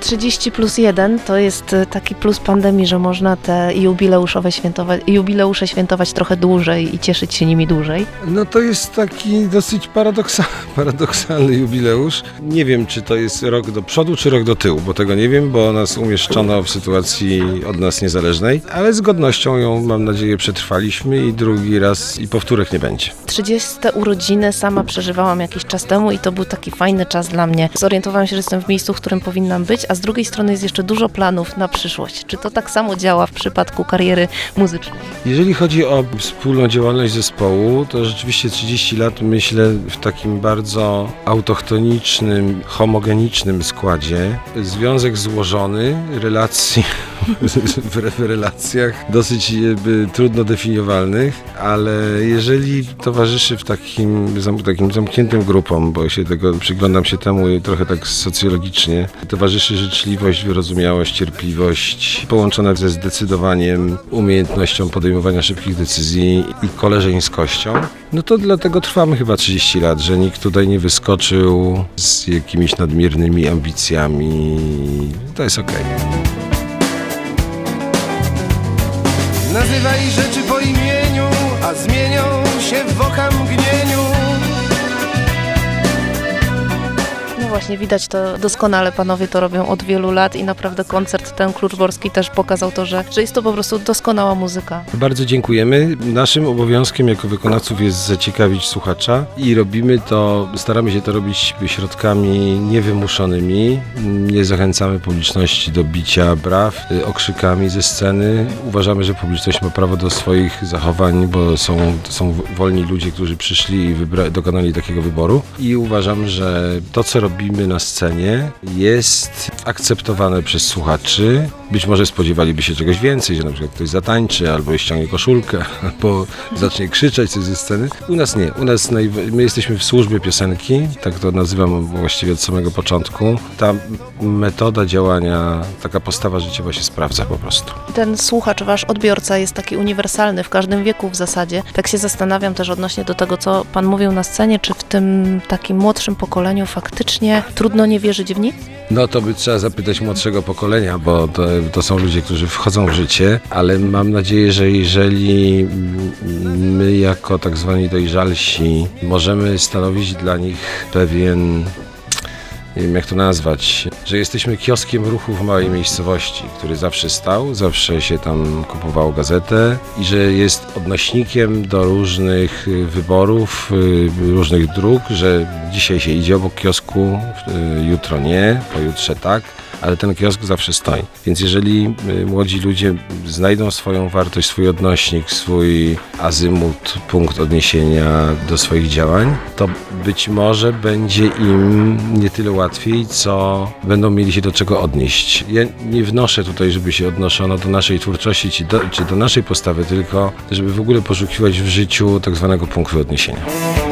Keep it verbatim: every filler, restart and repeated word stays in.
trzydzieści plus jeden to jest taki plus pandemii, że można te jubileuszowe świętować, jubileusze świętować trochę dłużej i cieszyć się nimi dłużej. No to jest taki dosyć paradoksa, paradoksalny jubileusz. Nie wiem, czy to jest rok do przodu, czy rok do tyłu, bo tego nie wiem, bo nas umieszczono w sytuacji od nas niezależnej, ale z godnością ją, mam nadzieję, przetrwaliśmy i drugi raz i powtórek nie będzie. trzydzieste urodziny sama przeżywałam jakiś czas temu i to był taki fajny czas dla mnie. Zorientowałam się, że jestem w miejscu, w którym powinnam być, a z drugiej strony jest jeszcze dużo planów na przyszłość. Czy to tak samo działa w przypadku kariery muzycznej? Jeżeli chodzi o wspólną działalność zespołu, to rzeczywiście trzydzieści lat myślę w takim bardzo autochtonicznym, homogenicznym składzie. Związek złożony, relacji w relacjach dosyć jakby trudno definiowalnych, ale jeżeli towarzyszy w takim, takim zamkniętym grupom, bo się tego przyglądam się temu trochę tak socjologicznie, towarzyszy życzliwość, wyrozumiałość, cierpliwość, połączona ze zdecydowaniem, umiejętnością podejmowania szybkich decyzji i koleżeńskością, no to dlatego trwamy chyba trzydzieści lat, że nikt tutaj nie wyskoczył z jakimiś nadmiernymi ambicjami. To jest okej. Nazywaj rzeczy po imieniu, a zmienią się w okamgnieniu. No właśnie, widać to doskonale, panowie to robią od wielu lat i naprawdę koncert ten kluczborski też pokazał to, że, że jest to po prostu doskonała muzyka. Bardzo dziękujemy. Naszym obowiązkiem jako wykonawców jest zaciekawić słuchacza i robimy to, staramy się to robić środkami niewymuszonymi. Nie zachęcamy publiczności do bicia braw, okrzykami ze sceny. Uważamy, że publiczność ma prawo do swoich zachowań, bo są, to są wolni ludzie, którzy przyszli i wybra- dokonali takiego wyboru. I uważam, że to, co robimy na scenie, jest akceptowane przez słuchaczy. Być może spodziewaliby się czegoś więcej, że na przykład ktoś zatańczy, albo ściągnie koszulkę, albo zacznie krzyczeć coś ze sceny. U nas nie. U nas naj... My jesteśmy w służbie piosenki, tak to nazywam właściwie od samego początku. Ta metoda działania, taka postawa życiowa się sprawdza po prostu. Ten słuchacz, wasz odbiorca jest taki uniwersalny w każdym wieku w zasadzie. Tak się zastanawiam też odnośnie do tego, co pan mówił na scenie, czy w tym takim młodszym pokoleniu faktycznie trudno nie wierzyć w nic? No to by trzeba zapytać młodszego pokolenia, bo to, to są ludzie, którzy wchodzą w życie, ale mam nadzieję, że jeżeli my jako tak zwani dojrzalsi możemy stanowić dla nich pewien, nie wiem jak to nazwać, że jesteśmy kioskiem ruchu w małej miejscowości, który zawsze stał, zawsze się tam kupowało gazetę i że jest odnośnikiem do różnych wyborów, różnych dróg, że dzisiaj się idzie obok kiosku, jutro nie, pojutrze tak, ale ten kiosk zawsze stoi. Więc jeżeli młodzi ludzie znajdą swoją wartość, swój odnośnik, swój azymut, punkt odniesienia do swoich działań, to być może będzie im nie tyle łatwiej, co będą mieli się do czego odnieść. Ja nie wnoszę tutaj, żeby się odnoszono do naszej twórczości czy do, czy do naszej postawy, tylko żeby w ogóle poszukiwać w życiu tak zwanego punktu odniesienia.